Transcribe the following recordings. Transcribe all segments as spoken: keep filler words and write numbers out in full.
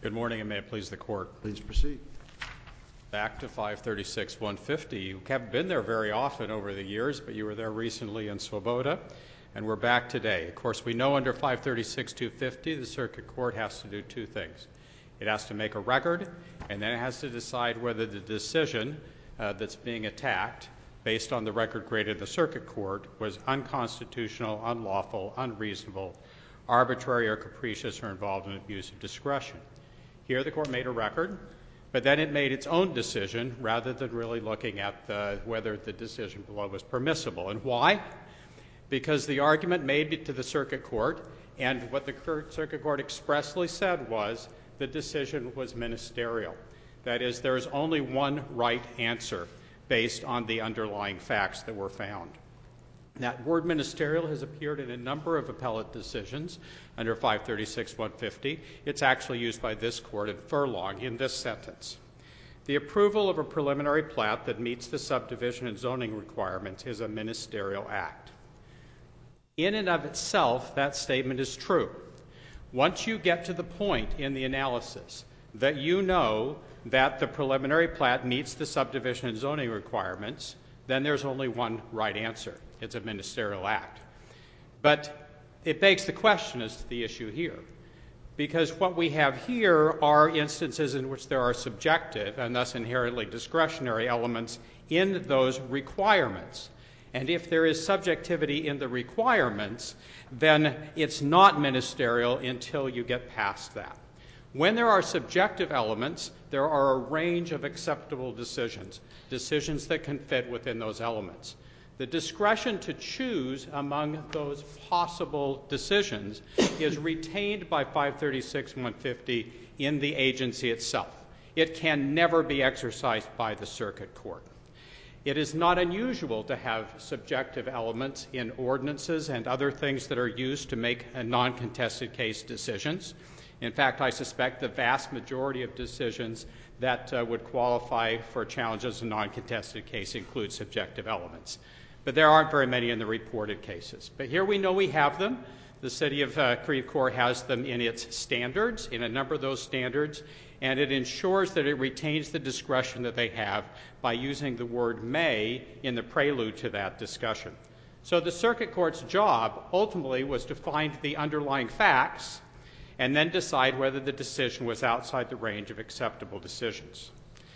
Good morning, and may it please the Court. Please proceed. Back to five thirty-six one fifty. You haven't been there very often over the years, but you were there recently in Swoboda, and we're back today. Of course, we know under five thirty-six two fifty the Circuit Court has to do two things. It has to make a record, and then it has to decide whether the decision uh, that's being attacked, based on the record created in the Circuit Court, was unconstitutional, unlawful, unreasonable, arbitrary or capricious, or involved in abuse of discretion. Here the Court made a record, but then it made its own decision rather than really looking at the, whether the decision below was permissible. And why? Because the argument made to the Circuit Court, and what the Circuit Court expressly said was, the decision was ministerial. That is, there is only one right answer based on the underlying facts that were found. That word ministerial has appeared in a number of appellate decisions under five thirty-six one fifty. It's actually used by this Court in Furlong in this sentence. The approval of a preliminary plat that meets the subdivision and zoning requirements is a ministerial act. In and of itself, that statement is true. Once you get to the point in the analysis that you know that the preliminary plat meets the subdivision and zoning requirements, then there's only one right answer. It's a ministerial act. But it begs the question as to the issue here, because what we have here are instances in which there are subjective and thus inherently discretionary elements in those requirements. And if there is subjectivity in the requirements, then it's not ministerial until you get past that. When there are subjective elements, there are a range of acceptable decisions, decisions that can fit within those elements. The discretion to choose among those possible decisions is retained by five thirty-six one fifty in the agency itself. It can never be exercised by the Circuit Court. It is not unusual to have subjective elements in ordinances and other things that are used to make a non-contested case decisions. In fact, I suspect the vast majority of decisions that uh, would qualify for challenges in a non-contested case include subjective elements. But there aren't very many in the reported cases. But here we know we have them. The City of uh, Creve Coeur has them in its standards, in a number of those standards, and it ensures that it retains the discretion that they have by using the word may in the prelude to that discussion. So the Circuit Court's job ultimately was to find the underlying facts and then decide whether the decision was outside the range of acceptable decisions.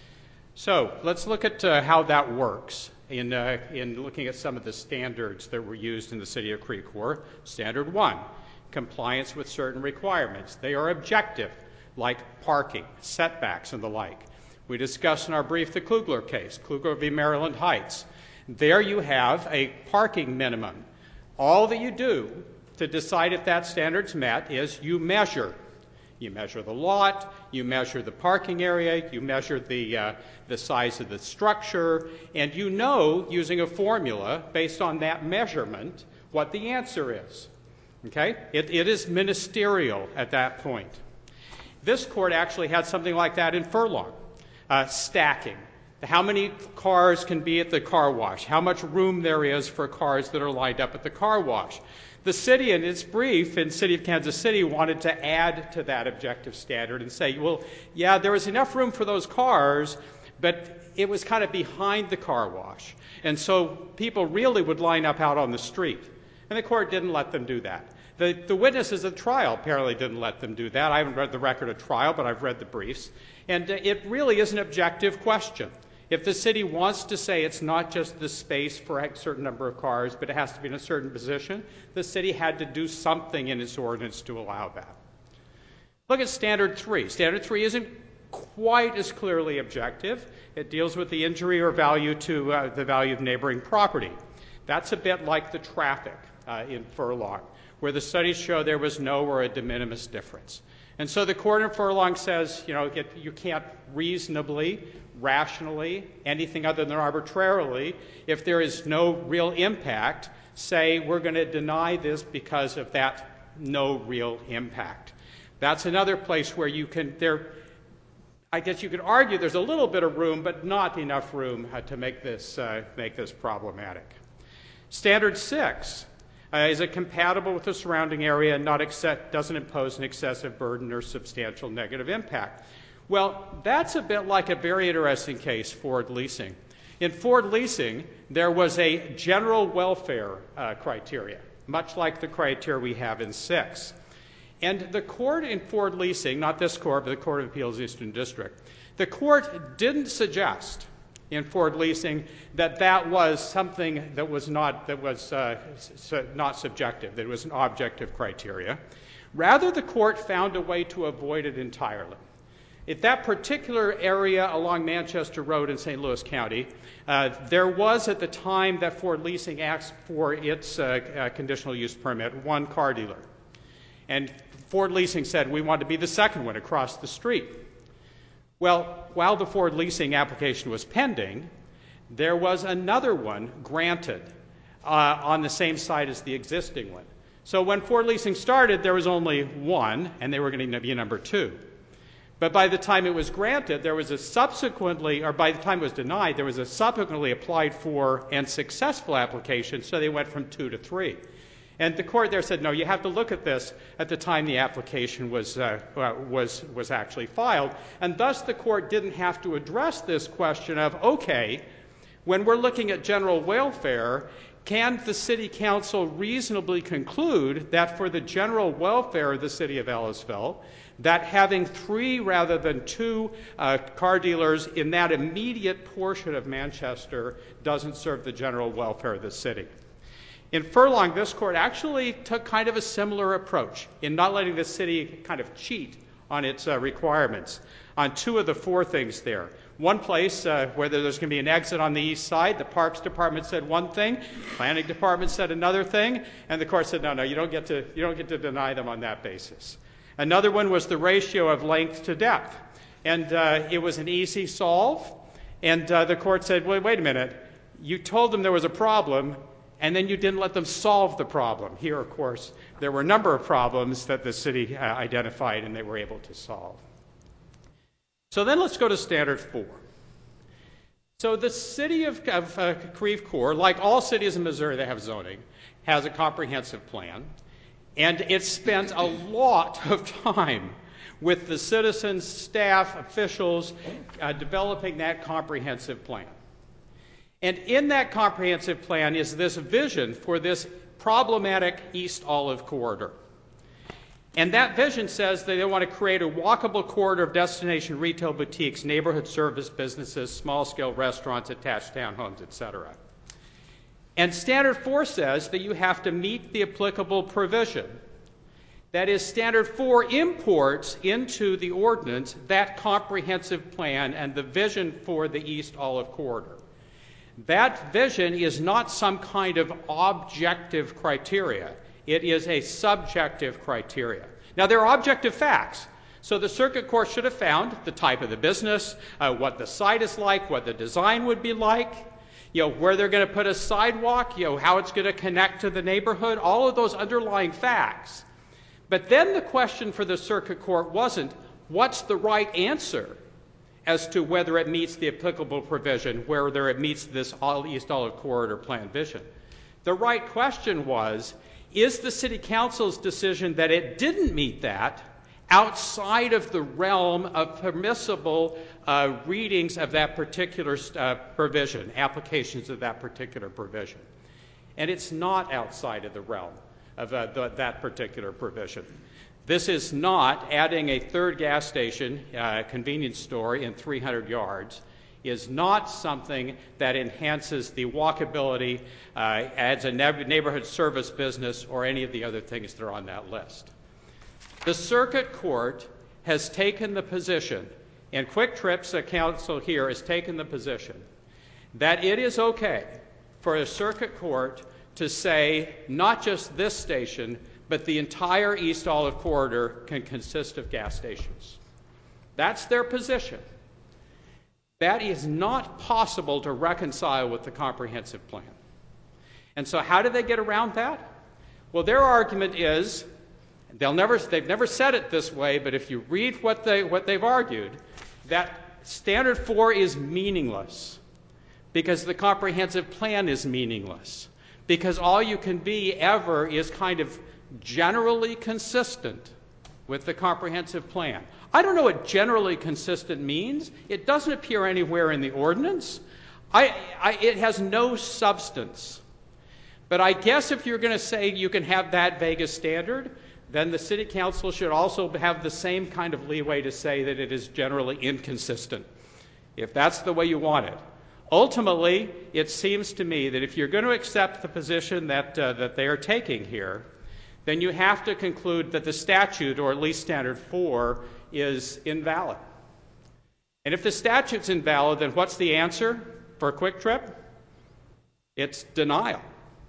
So let's look at uh, how that works in, uh, in looking at some of the standards that were used in the City of Creve Coeur. Standard one, compliance with certain requirements. They are objective, like parking, setbacks, and the like. We discussed in our brief the Klugler case, Klugler v. Maryland Heights. There you have a parking minimum. All that you do to decide if that standard's met is you measure. You measure the lot, you measure the parking area, you measure the, uh, the size of the structure, and you know, using a formula based on that measurement, what the answer is. Okay? It, it is ministerial at that point. This court actually had something like that in Furlong, uh, stacking. How many cars can be at the car wash? How much room there is for cars that are lined up at the car wash? The city, in its brief in City of Kansas City, wanted to add to that objective standard and say, well, yeah, there was enough room for those cars, but it was kind of behind the car wash. And so people really would line up out on the street. And the court didn't let them do that. The, the witnesses at trial apparently didn't let them do that. I haven't read the record of trial, but I've read the briefs. And it really is an objective question. If the city wants to say it's not just the space for a certain number of cars, but it has to be in a certain position, the city had to do something in its ordinance to allow that. Look at Standard three. Standard three isn't quite as clearly objective. It deals with the injury or value to uh, the value of neighboring property. That's a bit like the traffic uh, in Furlong, where the studies show there was no or a de minimis difference. And so the court in Furlong says, you know, it, you can't reasonably, rationally, anything other than arbitrarily, if there is no real impact, say we're going to deny this because of that no real impact. That's another place where you can, there, I guess you could argue there's a little bit of room, but not enough room uh, to make this, uh, make this problematic. Standard six. Uh, is it compatible with the surrounding area and not accept, doesn't impose an excessive burden or substantial negative impact? Well, that's a bit like a very interesting case, Ford Leasing. In Ford Leasing, there was a general welfare uh, criteria, much like the criteria we have in six. And the court in Ford Leasing, not this court, but the Court of Appeals Eastern District, the court didn't suggest in Ford Leasing that that was something that was not that was uh, su- not subjective, that it was an objective criteria. Rather, the court found a way to avoid it entirely. At that particular area along Manchester Road in Saint Louis County, uh, there was at the time that Ford Leasing asked for its uh, uh, conditional use permit one car dealer. And Ford Leasing said, we want to be the second one across the street. Well, while the Ford Leasing application was pending, there was another one granted uh, on the same site as the existing one. So when Ford Leasing started, there was only one, and they were going to be number two. But by the time it was granted, there was a subsequently, or by the time it was denied, there was a subsequently applied for and successful application, so they went from two to three. And the court there said, no, you have to look at this at the time the application was, uh, uh, was, was actually filed. And thus the court didn't have to address this question of, okay, when we're looking at general welfare, can the city council reasonably conclude that for the general welfare of the city of Ellisville, that having three rather than two uh, car dealers in that immediate portion of Manchester doesn't serve the general welfare of the city? In Furlong, this court actually took kind of a similar approach in not letting the city kind of cheat on its uh, requirements on two of the four things there. One place uh, where there's going to be an exit on the east side, the Parks Department said one thing, Planning Department said another thing, and the court said, no, no, you don't get to, you don't get to deny them on that basis. Another one was the ratio of length to depth, and uh, it was an easy solve, and uh, the court said, well, wait a minute, you told them there was a problem, and then you didn't let them solve the problem. Here, of course, there were a number of problems that the city uh, identified and they were able to solve. So then let's go to Standard four. So the city of, of uh, Creve Coeur, like all cities in Missouri that have zoning, has a comprehensive plan, and it spent a lot of time with the citizens, staff, officials, uh, developing that comprehensive plan. And in that comprehensive plan is this vision for this problematic East Olive Corridor. And that vision says that they want to create a walkable corridor of destination retail boutiques, neighborhood service businesses, small-scale restaurants, attached townhomes, et cetera. And Standard four says that you have to meet the applicable provision. That is, Standard four imports into the ordinance that comprehensive plan and the vision for the East Olive Corridor. That vision is not some kind of objective criteria. It is a subjective criteria. Now, there are objective facts. So the circuit court should have found the type of the business, uh, what the site is like, what the design would be like, you know, where they're going to put a sidewalk, you know, how it's going to connect to the neighborhood, all of those underlying facts. But then the question for the circuit court wasn't, what's the right answer as to whether it meets the applicable provision, whether it meets this East Olive Corridor plan vision. The right question was, is the city council's decision that it didn't meet that outside of the realm of permissible uh, readings of that particular uh, provision, applications of that particular provision? And it's not outside of the realm of uh, the, that particular provision. This is not adding a third gas station, uh, convenience store in three hundred yards, is not something that enhances the walkability, uh, adds a neighborhood service business, or any of the other things that are on that list. The circuit court has taken the position, and Quick Trip's counsel here has taken the position, that it is okay for a circuit court to say not just this station, but the entire East Olive Corridor can consist of gas stations. That's their position. That is not possible to reconcile with the comprehensive plan. And so how do they get around that? Well, their argument is, they'll never, they've never said it this way, but if you read what, they, what they've argued, that Standard four is meaningless because the comprehensive plan is meaningless. because all you can be ever is kind of generally consistent with the comprehensive plan. I don't know what generally consistent means. It doesn't appear anywhere in the ordinance. I, I, it has no substance. But I guess if you're going to say you can have that vague a standard, then the City Council should also have the same kind of leeway to say that it is generally inconsistent, if that's the way you want it. Ultimately, it seems to me that if you're going to accept the position that, uh, that they are taking here, then you have to conclude that the statute, or at least Standard four, is invalid. And if the statute's invalid, then what's the answer for Quick Trip? It's denial.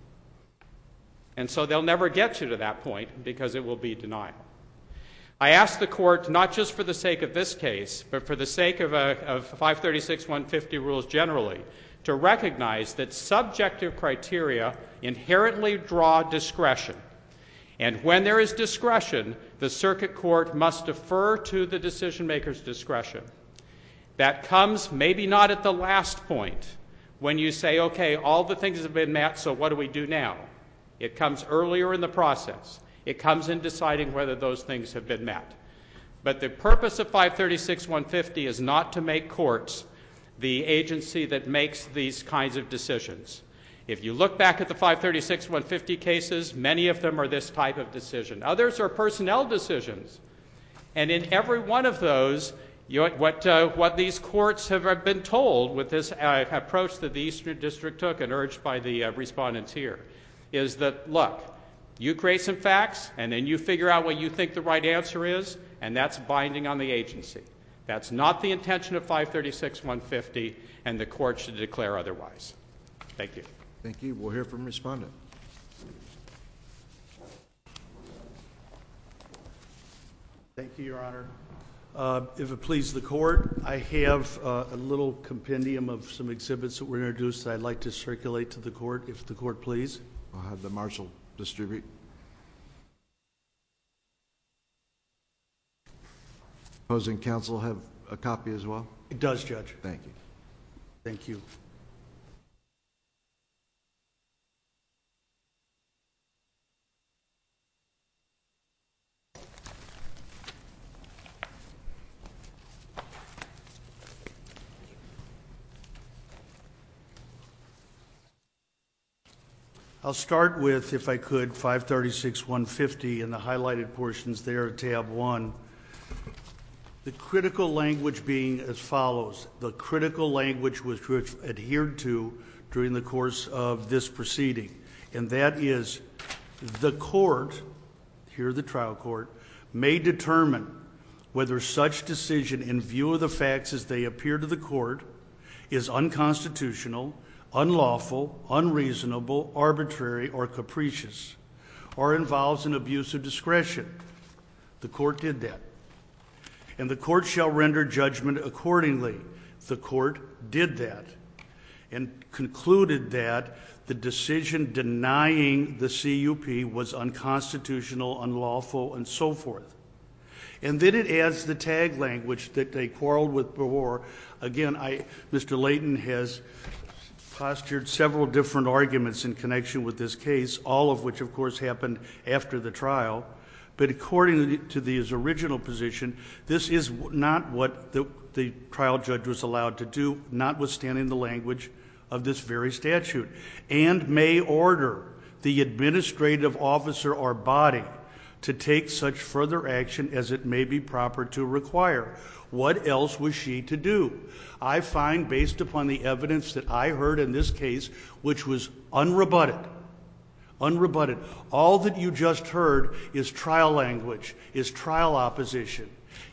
And so they'll never get you to that point because it will be denial. I ask the court, not just for the sake of this case, but for the sake of, uh, of five thirty-six one fifty rules generally, to recognize that subjective criteria inherently draw discretion. And when there is discretion, the circuit court must defer to the decision maker's discretion. That comes maybe not at the last point, when you say, okay, all the things have been met, so what do we do now? It comes earlier in the process. It comes in deciding whether those things have been met. But the purpose of five thirty-six one fifty is not to make courts the agency that makes these kinds of decisions. If you look back at the five thirty-six one fifty cases, many of them are this type of decision. Others are personnel decisions. And in every one of those, you know, what, uh, what these courts have been told with this uh, approach that the Eastern District took and urged by the uh, respondents here is that, look, you create some facts, and then you figure out what you think the right answer is, and that's binding on the agency. That's not the intention of five thirty-six one fifty, and the court should declare otherwise. Thank you. Thank you. We'll hear from respondent. Thank you, Your Honor. Uh, if it pleases the court, I have uh, a little compendium of some exhibits that were introduced that I'd like to circulate to the court, if the court please. I'll have the marshal distribute. Opposing counsel have a copy as well? It does, Judge. Thank you. Thank you. I'll start with, if I could, five thirty-six one fifty and the highlighted portions there at tab one. The critical language being as follows. The critical language was adhered to during the course of this proceeding, and that is the court, here the trial court, may determine whether such decision in view of the facts as they appear to the court is unconstitutional, unlawful, unreasonable, arbitrary, or capricious, or involves an abuse of discretion. The court did that. And the court shall render judgment accordingly. The court did that and concluded that the decision denying the C U P was unconstitutional, unlawful, and so forth. And then it adds the tag language that they quarreled with before. Again, I, Mister Layton has postured several different arguments in connection with this case, all of which, of course, happened after the trial. But according to the, his original position, this is not what the, the trial judge was allowed to do, notwithstanding the language of this very statute, and may order the administrative officer or body to take such further action as it may be proper to require. What else was she to do? I find, based upon the evidence that I heard in this case, which was unrebutted, unrebutted, all that you just heard is trial language, is trial opposition.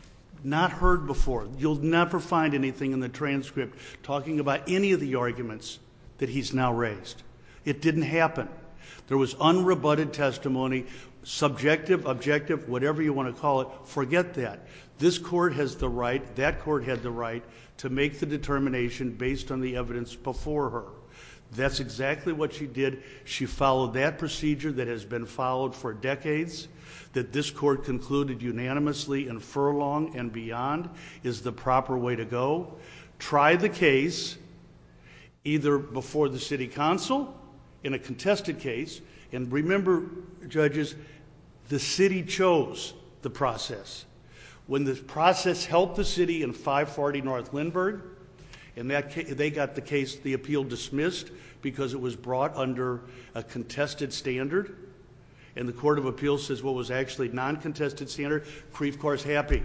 Not heard before. You'll never find anything in the transcript talking about any of the arguments that he's now raised. It didn't happen. There was unrebutted testimony, subjective, objective, whatever you want to call it. Forget that. This court has the right, that court had the right, to make the determination based on the evidence before her. That's exactly what she did. She followed that procedure that has been followed for decades, that this court concluded unanimously in Furlong and beyond is the proper way to go. Try the case either before the city council, in a contested case, and remember, judges, the city chose the process. When the process helped the city in five forty North Lindbergh, and that ca- they got the case, the appeal dismissed because it was brought under a contested standard, and the Court of Appeals says what was actually non-contested standard, Creve Court's happy.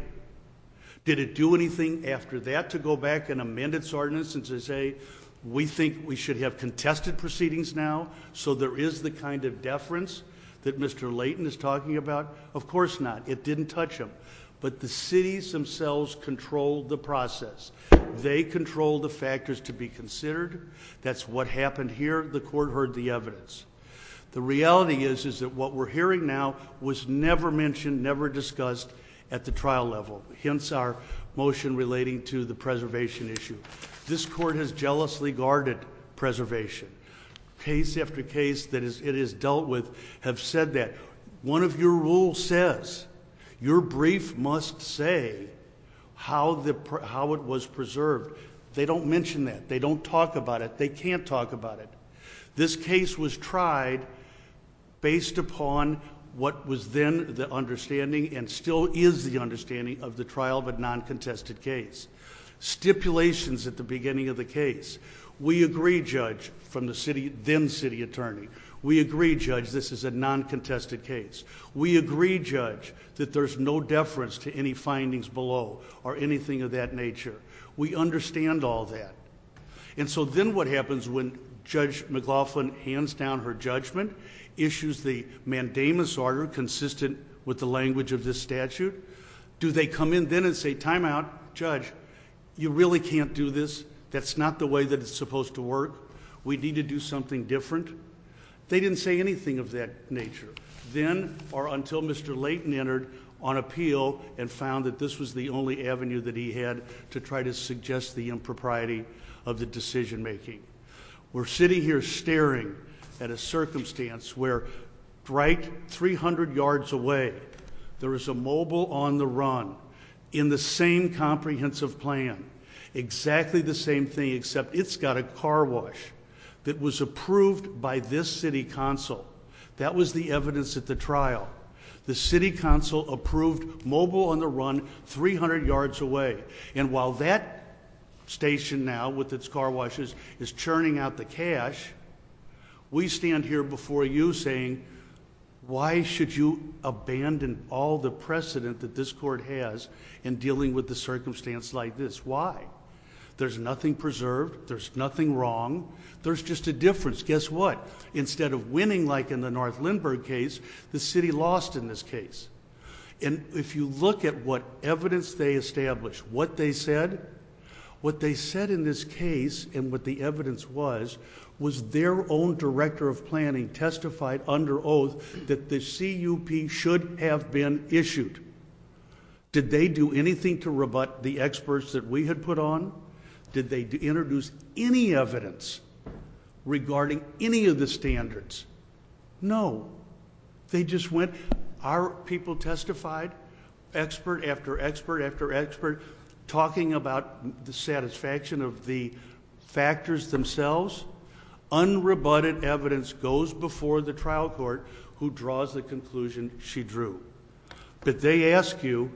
Did it do anything after that to go back and amend its ordinance and to say, we think we should have contested proceedings now, so there is the kind of deference that Mister Layton is talking about? Of course not. It didn't touch them. But the cities themselves controlled the process. They controlled the factors to be considered. That's what happened here. The court heard the evidence. The reality is, is that what we're hearing now was never mentioned, never discussed at the trial level, hence our motion relating to the preservation issue. This court has jealously guarded preservation. Case after case that is, it is dealt with have said that. One of your rules says your brief must say how, the, how it was preserved. They don't mention that. They don't talk about it. They can't talk about it. This case was tried based upon what was then the understanding and still is the understanding of the trial of a non-contested case. Stipulations at the beginning of the case. We agree, Judge, from the city, then city attorney. We agree, Judge, this is a non-contested case. We agree, Judge, that there's no deference to any findings below or anything of that nature. We understand all that. And so then what happens when Judge McLaughlin hands down her judgment, issues the mandamus order consistent with the language of this statute? Do they come in then and say, time out, Judge, you really can't do this? That's not the way that it's supposed to work. We need to do something different. They didn't say anything of that nature. Then, or until Mister Layton entered on appeal and found that this was the only avenue that he had to try to suggest the impropriety of the decision making. We're sitting here staring at a circumstance where right three hundred yards away, there is a mobile on the run in the same comprehensive plan. Exactly the same thing, except it's got a car wash that was approved by this city council. That was the evidence at the trial. The city council approved mobile on the run three hundred yards away. And while that station now with its car washes is churning out the cash, we stand here before you saying, why should you abandon all the precedent that this court has in dealing with the circumstance like this? Why? There's nothing preserved. There's nothing wrong. There's just a difference. Guess what? Instead of winning like in the North Lindbergh case, the city lost in this case. And if you look at what evidence they established, what they said, what they said in this case and what the evidence was, was their own director of planning testified under oath that the C U P should have been issued. Did they do anything to rebut the experts that we had put on? Did they introduce any evidence regarding any of the standards? No. They just went, our people testified, expert after expert after expert, talking about the satisfaction of the factors themselves. Unrebutted evidence goes before the trial court, who draws the conclusion she drew. But they ask you,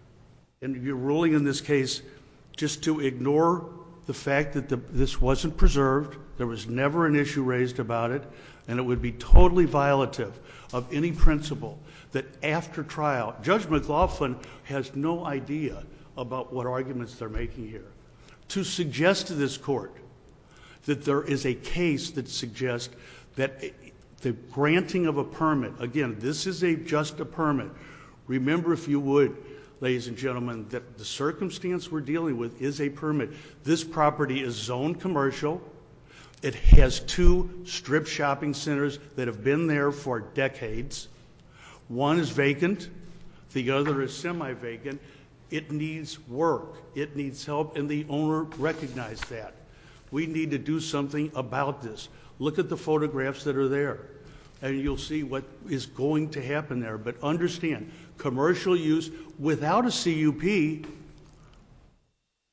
and you're ruling in this case, just to ignore the fact that the, this wasn't preserved, there was never an issue raised about it, and it would be totally violative of any principle that after trial, Judge McLaughlin has no idea about what arguments they're making here. To suggest to this court that there is a case that suggests that the granting of a permit, again, this is a just a permit. Remember, if you would, ladies and gentlemen, that the circumstance we're dealing with is a permit. This property is zoned commercial. It has two strip shopping centers that have been there for decades. One is vacant. The other is semi-vacant. It needs work. It needs help, and the owner recognized that. We need to do something about this. Look at the photographs that are there, and you'll see what is going to happen there. But understand, commercial use without a C U P,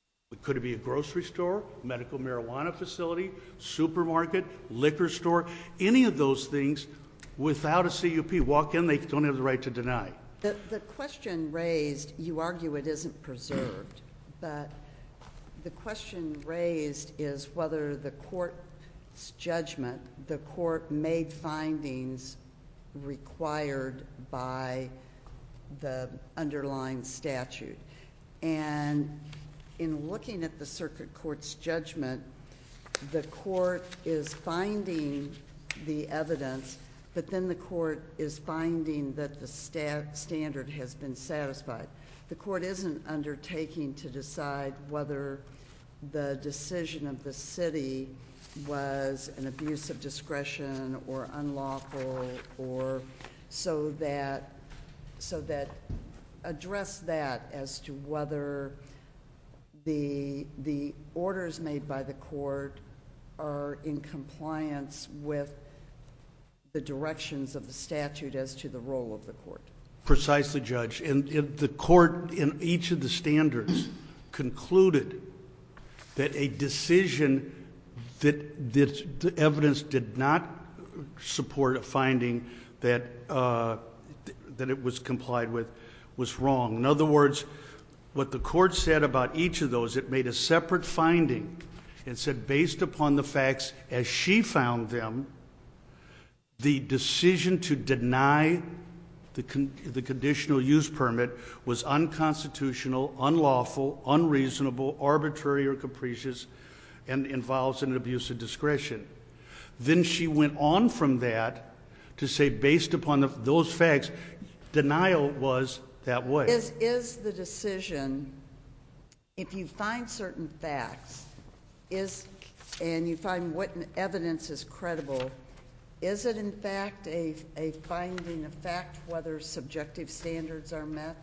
Could it be a grocery store, medical marijuana facility, supermarket, liquor store, any of those things without a C U P? Walk in, they don't have the right to deny. The, the question raised, you argue it isn't preserved, but the question raised is whether the court's judgment, the court made findings required by the underlying statute. And in looking at the circuit court's judgment, the court is finding the evidence, but then the court is finding that the stat standard has been satisfied. The court isn't undertaking to decide whether the decision of the city was an abuse of discretion or unlawful, or so that so that address that as to whether the the orders made by the court are in compliance with the directions of the statute as to the role of the court. Precisely, Judge. And, and the court in each of the standards concluded that a decision that, that the evidence did not support a finding that uh, that it was complied with was wrong. In other words, what the court said about each of those, it made a separate finding and said, based upon the facts as she found them, the decision to deny the, con the conditional use permit was unconstitutional, unlawful, unreasonable, arbitrary, or capricious, and involves an abuse of discretion. Then she went on from that to say, based upon the, those facts, denial was that way. Is, is the decision, if you find certain facts, is, and you find what evidence is credible, is it in fact a, a finding of fact whether subjective standards are met?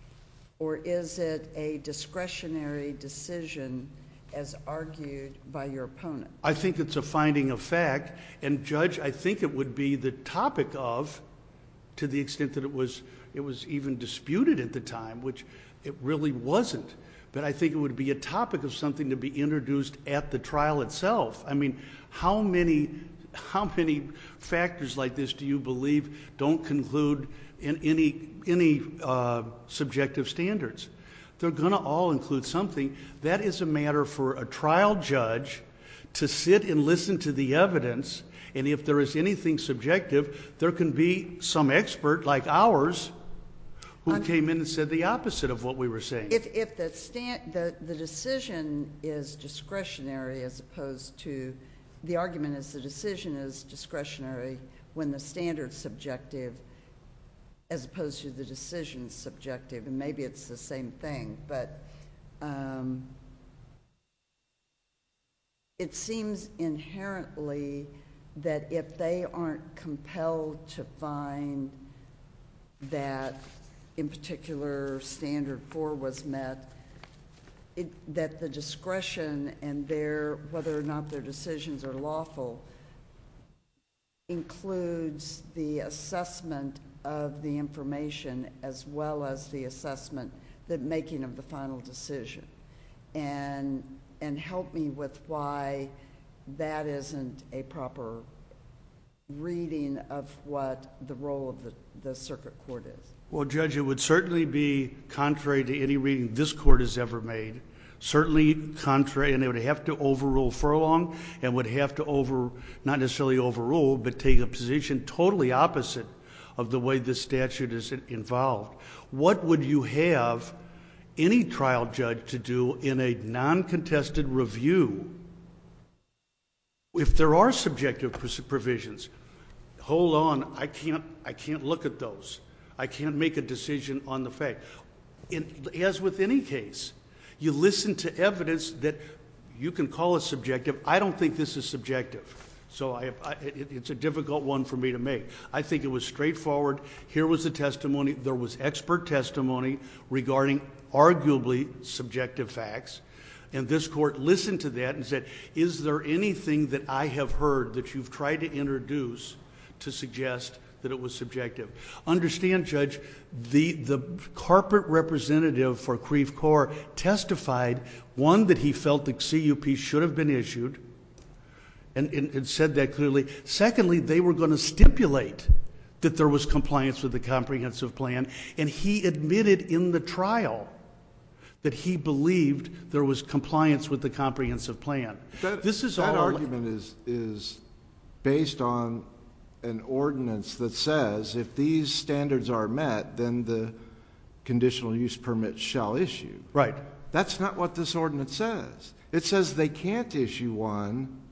Or is it a discretionary decision as argued by your opponent? I think it's a finding of fact, and Judge, I think it would be the topic of, to the extent that it was it was even disputed at the time, which it really wasn't. But I think it would be a topic of something to be introduced at the trial itself. I mean, how many how many factors like this do you believe don't conclude in any any uh, subjective standards? They're going to all include something. That is a matter for a trial judge to sit and listen to the evidence, and if there is anything subjective, there can be some expert like ours who um, came in and said the opposite of what we were saying. If, if the, stand, the, the decision is discretionary as opposed to, the argument is the decision is discretionary when the standard's subjective as opposed to the decision's subjective, and maybe it's the same thing, but um, it seems inherently that if they aren't compelled to find that in particular standard four was met, it, that the discretion and their, whether or not their decisions are lawful, includes the assessment of the information as well as the assessment, the making of the final decision. And, and help me with why that isn't a proper reading of what the role of the, the circuit court is. Well, Judge, it would certainly be contrary to any reading this court has ever made. Certainly contrary, and it would have to overrule Furlong, and would have to over, not necessarily overrule, but take a position totally opposite of the way this statute is involved. What would you have any trial judge to do in a non-contested review if there are subjective provisions? Hold on, I can't, I can't look at those. I can't make a decision on the fact. In, as with any case, you listen to evidence that you can call it subjective. I don't think this is subjective. So I, I, it, it's a difficult one for me to make. I think it was straightforward. Here was the testimony. There was expert testimony regarding arguably subjective facts. And this court listened to that and said, is there anything that I have heard that you've tried to introduce to suggest that it was subjective. Understand, Judge, the, the corporate representative for Creve Coeur testified, one, that he felt the C U P should have been issued, and, and, and said that clearly. Secondly, they were going to stipulate that there was compliance with the comprehensive plan, and he admitted in the trial that he believed there was compliance with the comprehensive plan. That, this is that all argument is is based on an ordinance that says if these standards are met, then the conditional use permit shall issue. Right. That's not what this ordinance says. It says they can't issue one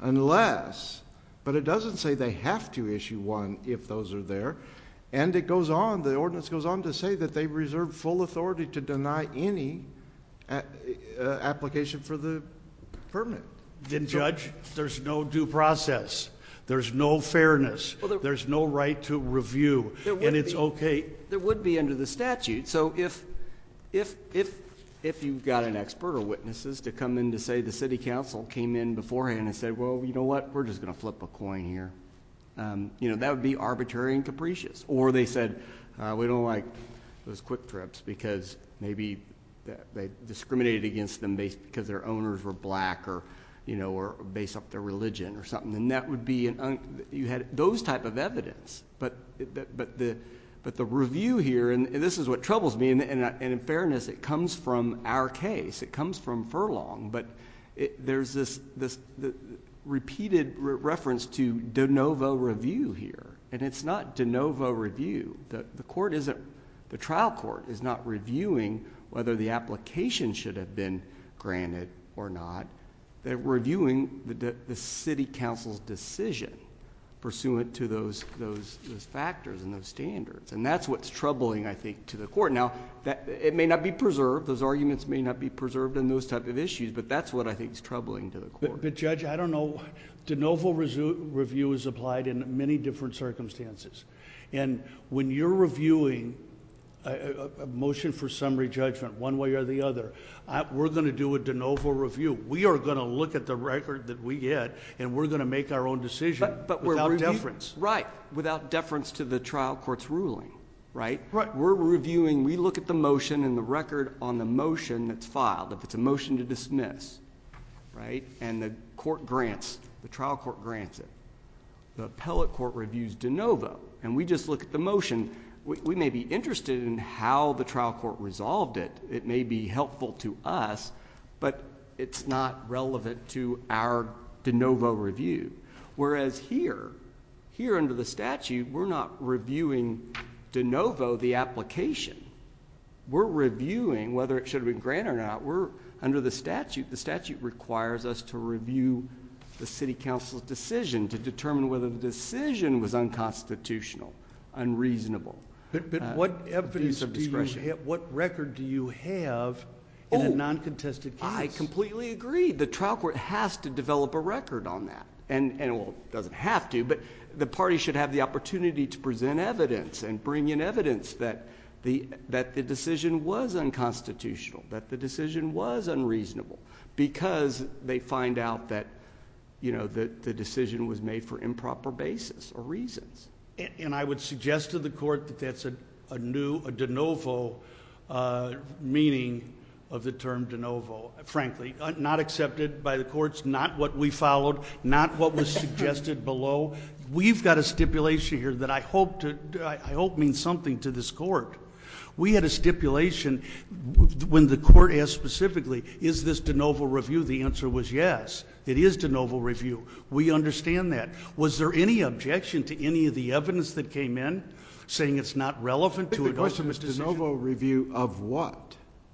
unless, but it doesn't say they have to issue one if those are there. And it goes on, the ordinance goes on to say that they reserve full authority to deny any a, uh, application for the permit. Then, so, Judge, there's no due process. There's no fairness. Well, there, there's no right to review. And it's be, okay. There would be under the statute. So if, if, if, if you've got an expert or witnesses to come in to say the city council came in beforehand and said, well, you know what, we're just going to flip a coin here. Um, you know, that would be arbitrary and capricious. Or they said, uh, we don't like those quick trips because maybe they discriminated against them based because their owners were black or, you know, or based off their religion or something. And that would be an un- you had those type of evidence. But but the but the review here, and, and this is what troubles me. And, and, and in fairness, it comes from our case. It comes from Furlong. But it, there's this this. The, repeated re- reference to de novo review here. And it's not de novo review. The, the court isn't, the trial court is not reviewing whether the application should have been granted or not. They're reviewing the, the city council's decision pursuant to those, those, those factors and those standards. And that's what's troubling, I think, to the court. Now, that, it may not be preserved. Those arguments may not be preserved in those type of issues, but that's what I think is troubling to the court. But, but Judge, I don't know. De novo resu- review is applied in many different circumstances. And when you're reviewing a, a, a motion for summary judgment, one way or the other, I, we're going to do a de novo review. We are going to look at the record that we get, and we're going to make our own decision but, but without we're reviewing, deference. Right, without deference to the trial court's ruling, right? Right. We're reviewing, we look at the motion and the record on the motion that's filed. If it's a motion to dismiss, right, and the court grants, the trial court grants it, the appellate court reviews de novo, and we just look at the motion. We, we may be interested in how the trial court resolved it. It may be helpful to us, but it's not relevant to our de novo review. Whereas here, here under the statute, we're not reviewing de novo the application. We're reviewing whether it should have been granted or not. We're under the statute. The statute requires us to review the city council's decision to determine whether the decision was unconstitutional, unreasonable. But, but uh, what evidence do you have, what record do you have in oh, a non-contested case? I completely agree. The trial court has to develop a record on that. And, and well, it doesn't have to, but the party should have the opportunity to present evidence and bring in evidence that the, that the decision was unconstitutional, that the decision was unreasonable, because they find out that, you know, the, the decision was made for improper basis or reasons. And, and I would suggest to the court that that's a, a new, a de novo uh, meaning of the term de novo, frankly. Uh, not accepted by the courts, not what we followed, not what was suggested below. We've got a stipulation here that I hope to, I hope means something to this court. We had a stipulation when the court asked specifically, is this de novo review? The answer was yes. It is de novo review. We understand that. Was there any objection to any of the evidence that came in saying it's not relevant to an ultimate decision? The question is de novo review of what?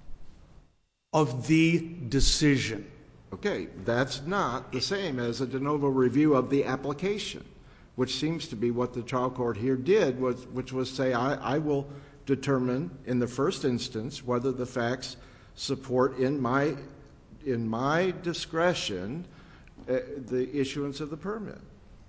Of the decision. Okay, that's not the same as a de novo review of the application, which seems to be what the trial court here did, was, which was say, I, I will determine in the first instance whether the facts support in my in my discretion uh, the issuance of the permit.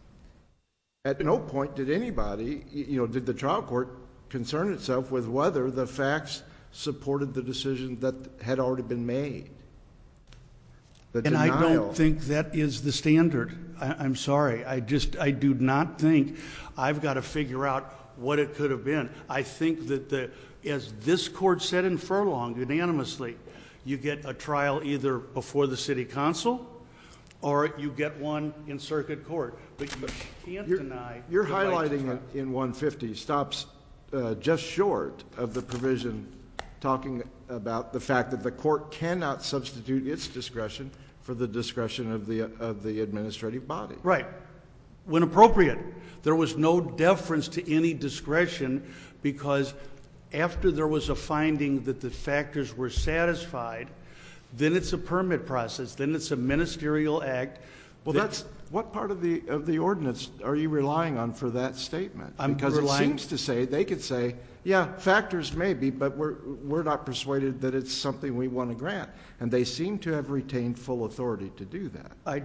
At no point did anybody, you know, did the trial court concern itself with whether the facts supported the decision that had already been made. The And I denial. don't think that is the standard. I, I'm sorry. I just, I do not think I've got to figure out what it could have been. I think that the, as this court said in Furlong unanimously, you get a trial either before the city council or you get one in circuit court. But you can't You're, deny. you're the right to highlighting trial. it in one fifty stops uh, just short of the provision talking about the fact that the court cannot substitute its discretion for the discretion of the of the administrative body. Right. When appropriate. There was no deference to any discretion because after there was a finding that the factors were satisfied, then it's a permit process. Then it's a ministerial act. Well, that, that's what part of the of the ordinance are you relying on for that statement? I'm because relying, it seems to say they could say, yeah, factors maybe, but we're we're not persuaded that it's something we want to grant, and they seem to have retained full authority to do that. I,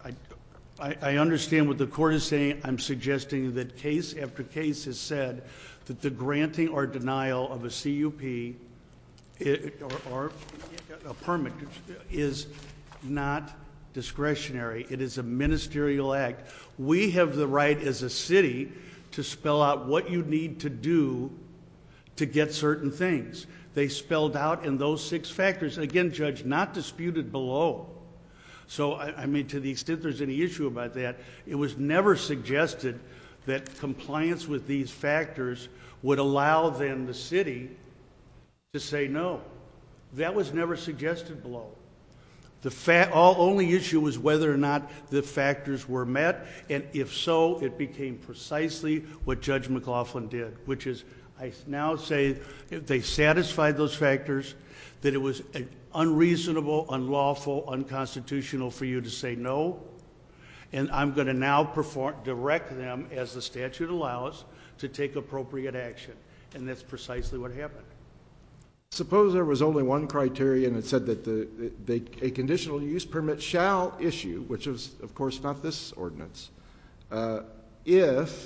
I, I understand what the court is saying. I'm suggesting that case after case has said that the granting or denial of a C U P it, or, or a permit is not discretionary. It is a ministerial act. We have the right as a city to spell out what you need to do to get certain things. They spelled out in those six factors. Again, Judge, not disputed below. So, I, I mean, to the extent there's any issue about that, it was never suggested that compliance with these factors would allow then the city to say no. That was never suggested below. The fa- all only issue was whether or not the factors were met, and if so, it became precisely what Judge McLaughlin did, which is I now say if they satisfied those factors, that it was unreasonable, unlawful, unconstitutional for you to say no, and I'm going to now perform, direct them, as the statute allows, to take appropriate action, and that's precisely what happened. Suppose there was only one criterion that said that the, the, a conditional use permit shall issue, which is, of course, not this ordinance, uh, if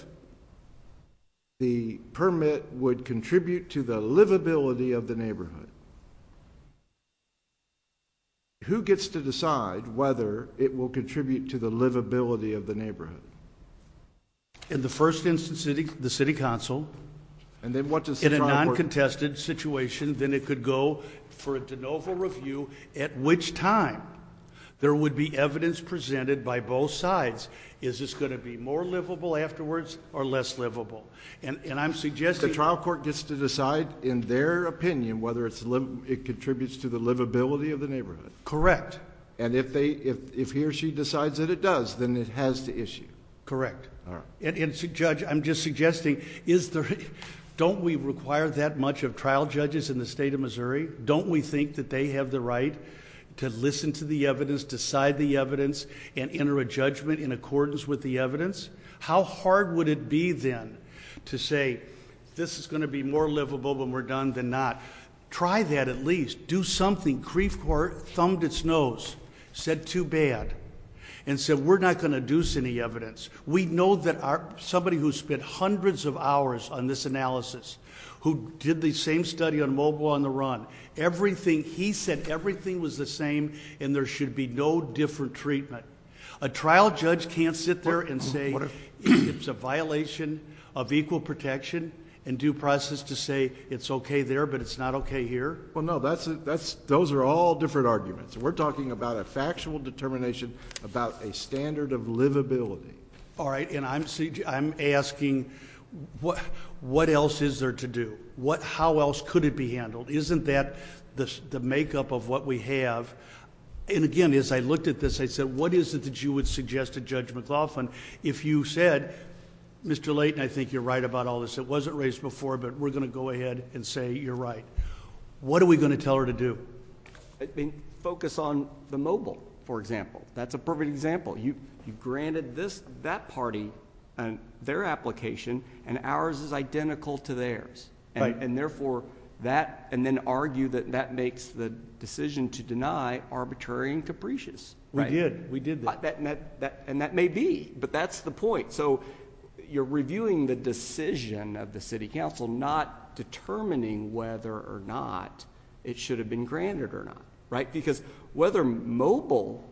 the permit would contribute to the livability of the neighborhood. Who gets to decide whether it will contribute to the livability of the neighborhood? In the first instance, city, the city council. And then what does the in a trial court- non-contested situation, then it could go for a de novo review, at which time there would be evidence presented by both sides. Is this going to be more livable afterwards or less livable? And, and I'm suggesting... The trial court gets to decide, in their opinion, whether it's li- it contributes to the livability of the neighborhood. Correct. And if they, if, if he or she decides that it does, then it has to issue. Correct. All right. And, and Judge, I'm just suggesting, is there... Don't we require that much of trial judges in the state of Missouri? Don't we think that they have the right to listen to the evidence, decide the evidence, and enter a judgment in accordance with the evidence? How hard would it be then to say, this is going to be more livable when we're done than not? Try that at least. Do something. Creve Court thumbed its nose, said too bad, and said, we're not going to deduce any evidence. We know that our, somebody who spent hundreds of hours on this analysis, who did the same study on mobile on the run, everything, he said everything was the same and there should be no different treatment. A trial judge can't sit there and say it's a violation of equal protection and due process to say it's okay there, but it's not okay here? Well, no, that's, a, that's, those are all different arguments. We're talking about a factual determination about a standard of livability. All right, and I'm, I'm asking, what, what else is there to do? What, how else could it be handled? Isn't that the, the makeup of what we have? And again, as I looked at this, I said, what is it that you would suggest to Judge McLaughlin if you said, Mister Layton, I think you're right about all this. It wasn't raised before, but we're going to go ahead and say you're right. What are we going to tell her to do? I mean, focus on the mobile, for example. That's a perfect example. You you granted this that party and their application, and ours is identical to theirs, and, right. and therefore that, and then argue that that makes the decision to deny arbitrary and capricious. We right? did. We did that. Uh, that, and that, that. And that may be, but that's the point. So you're reviewing the decision of the city council, not determining whether or not it should have been granted or not, right? Because whether mobile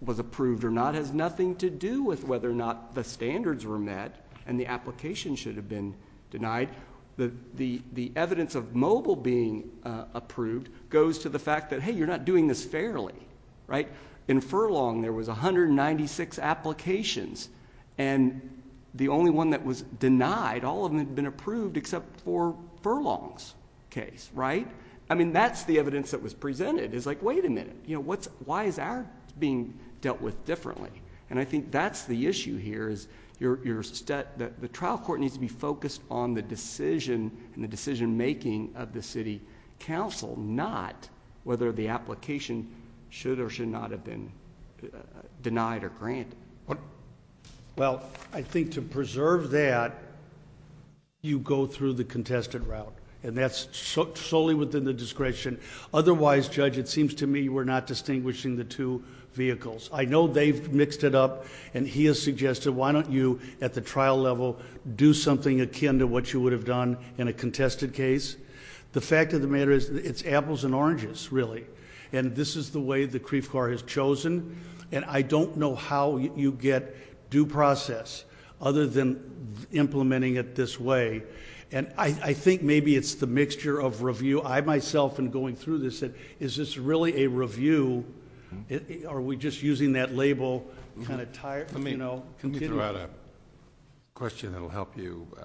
was approved or not has nothing to do with whether or not the standards were met and the application should have been denied. The, the, the evidence of mobile being uh, approved goes to the fact that, hey, you're not doing this fairly, right? In Furlong, there was one hundred ninety-six applications, and the only one that was denied, all of them had been approved except for Furlong's case, right? I mean, that's the evidence that was presented. Is like, wait a minute, you know, what's why is ours being dealt with differently? And I think that's the issue here. Is your your stat, the, the trial court needs to be focused on the decision and the decision making of the city council, not whether the application should or should not have been uh, denied or granted. What? Well, I think to preserve that, you go through the contested route, and that's so, solely within the discretion. Otherwise, Judge, it seems to me we're not distinguishing the two vehicles. I know they've mixed it up, and he has suggested, why don't you, at the trial level, do something akin to what you would have done in a contested case? The fact of the matter is, it's apples and oranges, really. And this is the way the Creve Coeur has chosen, and I don't know how you get due process other than implementing it this way. And I, I think maybe it's the mixture of review. I myself, in going through this, said, is this really a review? It, it, are we just using that label kind of tired, you know, let me throw out a question that'll help you, uh,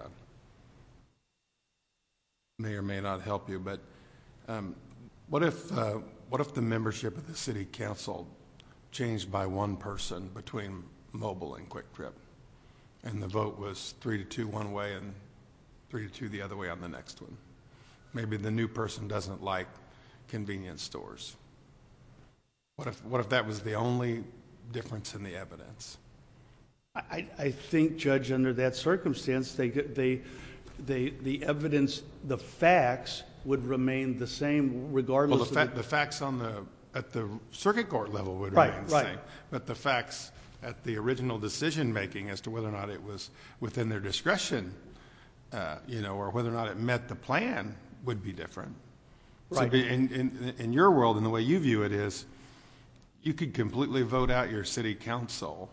may or may not help you, but um, what if uh, what if the membership of the city council changed by one person between Mobile and Quick Trip, and the vote was three to two one way and three to two the other way on the next one? Maybe the new person doesn't like convenience stores. What if what if that was the only difference in the evidence? I, I think, Judge, under that circumstance, they they they the evidence, the facts would remain the same regardless. Well, the, fa- of the, the facts on the at the circuit court level would right, remain the right. same, but the facts at the original decision making as to whether or not it was within their discretion, uh, you know, or whether or not it met the plan would be different. Right. So be, in, in in your world, and the way you view it is, you could completely vote out your city council,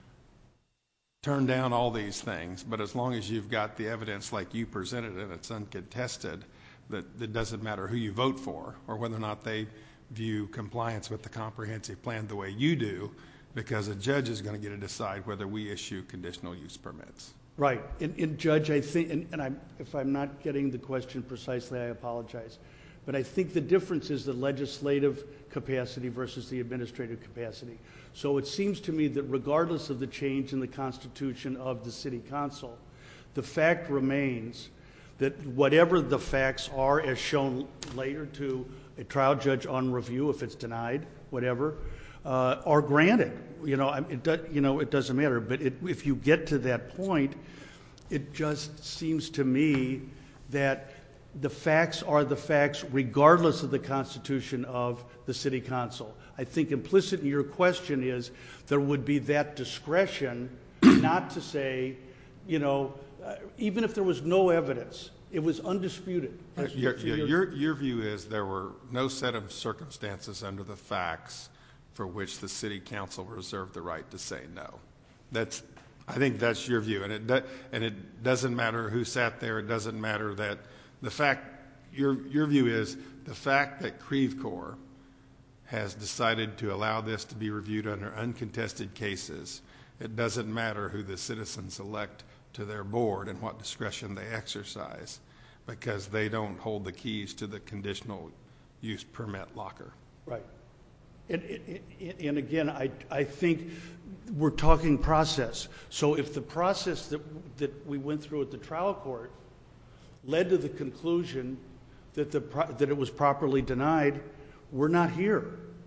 turn down all these things, but as long as you've got the evidence like you presented and it's uncontested, that it doesn't matter who you vote for or whether or not they view compliance with the comprehensive plan the way you do, because a judge is going to get to decide whether we issue conditional use permits. Right. And, and Judge, I think, and, and I'm, if I'm not getting the question precisely, I apologize. But I think the difference is the legislative capacity versus the administrative capacity. So it seems to me that regardless of the change in the constitution of the city council, the fact remains that whatever the facts are, as shown later to a trial judge on review, if it's denied, whatever, uh, are granted. You know, it do, you know, it doesn't matter. But it, if you get to that point, it just seems to me that the facts are the facts regardless of the constitution of the city council. I think implicit in your question is there would be that discretion not to say, you know, uh, even if there was no evidence, it was undisputed. Right. Your, your, your, your view is there were no set of circumstances under the facts for which the city council reserved the right to say no. That's, I think that's your view, and it do, and it doesn't matter who sat there. It doesn't matter that the fact. Your your view is the fact that Creve Coeur has decided to allow this to be reviewed under uncontested cases. It doesn't matter who the citizens elect to their board and what discretion they exercise, because they don't hold the keys to the conditional use permit locker. Right. And, and, and again, I, I think we're talking process. So if the process that, that we went through at the trial court led to the conclusion that, the, that it was properly denied, we're not here.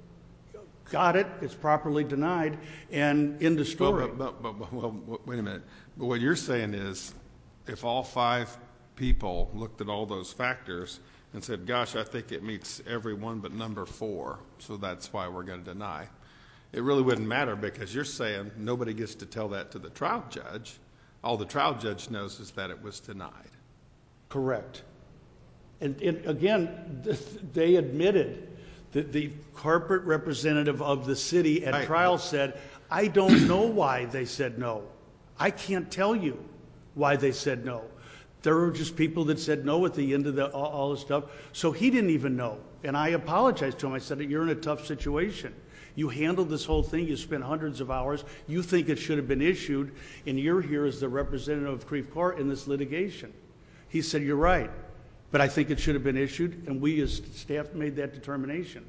Got it, it's properly denied, and end of story. Well, but, but, but, well, wait a minute. But what you're saying is if all five people looked at all those factors and said, gosh, I think it meets every one but number four, so that's why we're going to deny, it really wouldn't matter, because you're saying nobody gets to tell that to the trial judge. All the trial judge knows is that it was denied. Correct. And, and again, they admitted The, the corporate representative of the city at Right. trial said, I don't know why they said no. I can't tell you why they said no. There were just people that said no at the end of the, all, all the stuff. So he didn't even know. And I apologized to him. I said, you're in a tough situation. You handled this whole thing. You spent hundreds of hours. You think it should have been issued. And you're here as the representative of Creve Coeur in this litigation. He said, you're right. But I think it should have been issued. And we as staff made that determination.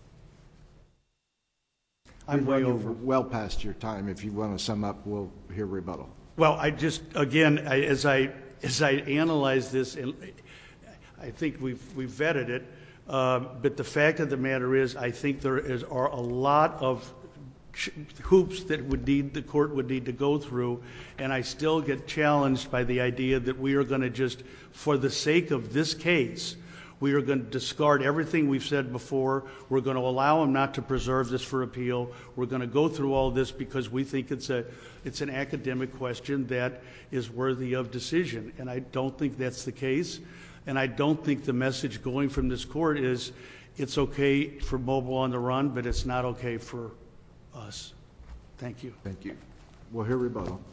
I'm We've way run you over. well past your time. If you want to sum up, we'll hear rebuttal. Well, I just, again, I, as I as I analyze this, and I think we've we've vetted it, uh, but the fact of the matter is, I think there is are a lot of hoops that would need the court would need to go through, and I still get challenged by the idea that we are going to just, for the sake of this case, we are going to discard everything we've said before. We're going to allow them not to preserve this for appeal. We're going to go through all this because we think it's a it's an academic question that is worthy of decision. And I don't think that's the case. And I don't think the message going from this court is it's okay for Mobile on the Run, but it's not okay for us. Thank you. Thank you. We'll hear rebuttal.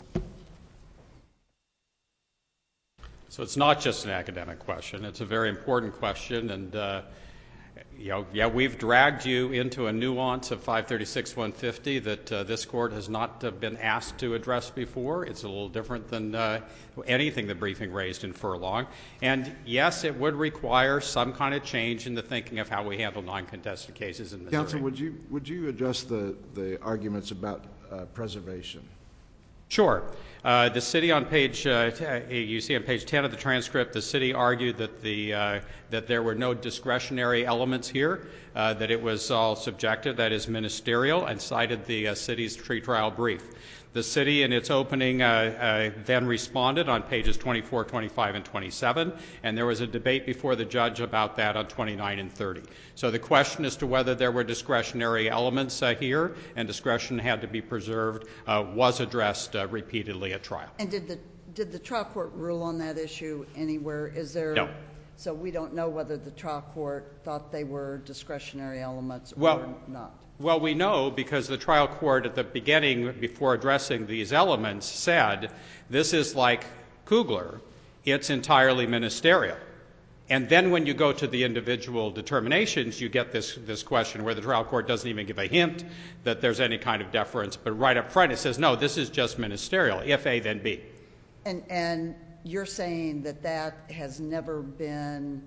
So it's not just an academic question. It's a very important question. And, uh, you know, yeah, we've dragged you into a nuance of five thirty-six one fifty that uh, this court has not uh, been asked to address before. It's a little different than uh, anything the briefing raised in Furlong. And, yes, it would require some kind of change in the thinking of how we handle non-contested cases in Missouri. Counsel, would you would you address the, the arguments about uh, preservation? Sure. Uh, the city on page, uh, t- you see on page ten of the transcript, the city argued that the uh, that there were no discretionary elements here, uh, that it was all subjective, that is ministerial, and cited the uh, city's pretrial brief. The city, in its opening, uh, uh, then responded on pages twenty-four, twenty-five, and twenty-seven, and there was a debate before the judge about that on twenty-nine and thirty. So the question as to whether there were discretionary elements uh, here and discretion had to be preserved uh, was addressed uh, repeatedly at trial. And did the did the trial court rule on that issue anywhere? Is there? No. So we don't know whether the trial court thought they were discretionary elements Well, or not. Well, we know because the trial court at the beginning, before addressing these elements, said this is like Kugler. It's entirely ministerial. And then when you go to the individual determinations, you get this, this question where the trial court doesn't even give a hint that there's any kind of deference. But right up front it says, no, this is just ministerial. If A, then B. And, and you're saying that that has never been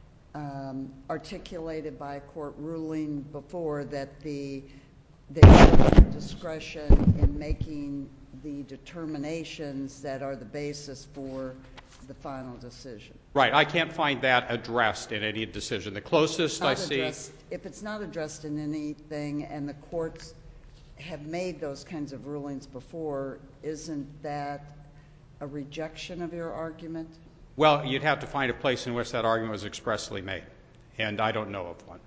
Um, articulated by a court ruling before, that the they have discretion in making the determinations that are the basis for the final decision. Right. I can't find that addressed in any decision. The closest I see. If it's not addressed in anything and the courts have made those kinds of rulings before, isn't that a rejection of your argument? Well, you'd have to find a place in which that argument was expressly made, and I don't know of one.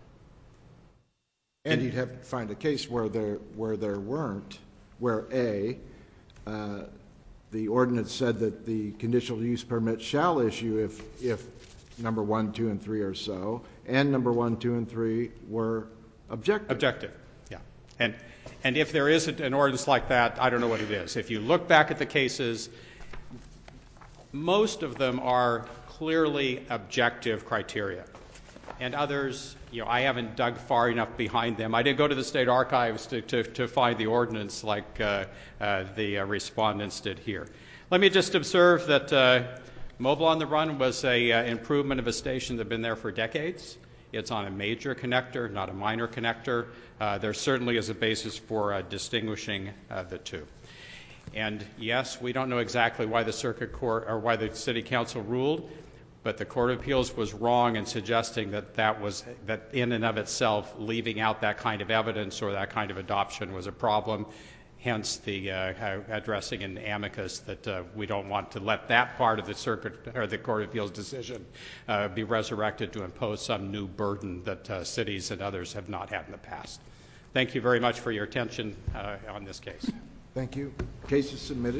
And you'd have to find a case where there where there weren't, where A, uh, the ordinance said that the conditional use permit shall issue if if number one, two, and three are so, and number one, two, and three were objective. Objective, yeah. And and if there is an ordinance like that, I don't know what it is. If you look back at the cases, most of them are clearly objective criteria. And others, you know, I haven't dug far enough behind them. I did go to the state archives to, to, to find the ordinance like uh, uh, the uh, respondents did here. Let me just observe that uh, Mobile on the Run was an uh, improvement of a station that had been there for decades. It's on a major connector, not a minor connector. Uh, there certainly is a basis for uh, distinguishing uh, the two. And yes, we don't know exactly why the circuit court or why the city council ruled, but the Court of Appeals was wrong in suggesting that that was that in and of itself leaving out that kind of evidence or that kind of adoption was a problem. Hence the uh, addressing in amicus that uh, we don't want to let that part of the circuit or the Court of Appeals decision uh, be resurrected to impose some new burden that uh, cities and others have not had in the past. Thank you very much for your attention uh, on this case. Thank you. Case is submitted.